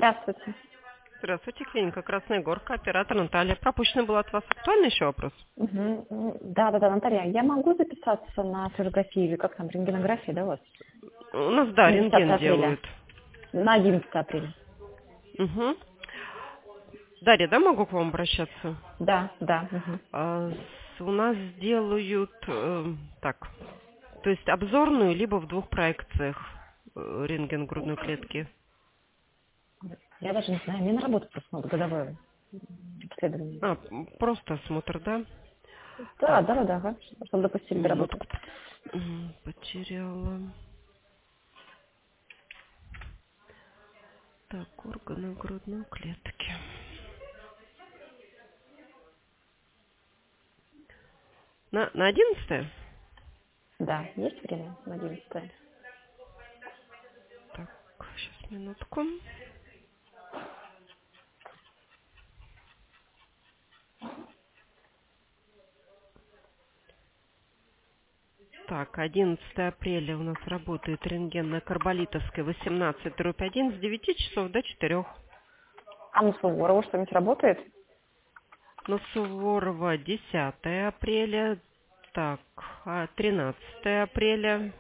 Здравствуйте. Здравствуйте, клиника Красная Горка, оператор Наталья. Пропущенный был от вас актуальный еще вопрос? Да, Наталья, я могу записаться на флюорографию или как там, рентгенография, да, у вас? У нас, да, На 10 рентген апреля. делают. На 11 апреля. Угу. Дарья, да, могу к вам обращаться? Да. Угу. У нас делают, так, то есть обзорную, либо в двух проекциях рентген грудной клетки. Я даже не знаю, мне на работу просто надо годовое обследование. Просто осмотр, да? Да, Так, ага, чтобы допустили до работы. минутку. Потеряла. Так, органы грудной клетки. На 11? Да, есть время на 11? Так, сейчас, минутку. Так, 11 апреля у нас работает рентген на Карболитовской, 18/1 с 9 часов до 4. А на Суворова что-нибудь работает? На Суворова 10 апреля. Так, 13 апреля.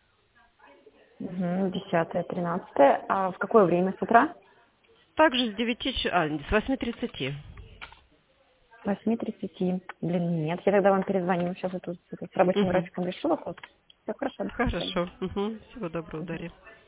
Угу, 10, 13. А в какое время? С утра? Также с 9 с 8:30. С 8:30. Блин, нет, я тогда вам перезвоню. Сейчас я тут с рабочим Угу. графиком решу вопрос. Все хорошо, до свидания. Хорошо. Угу. Всего доброго, Дарья.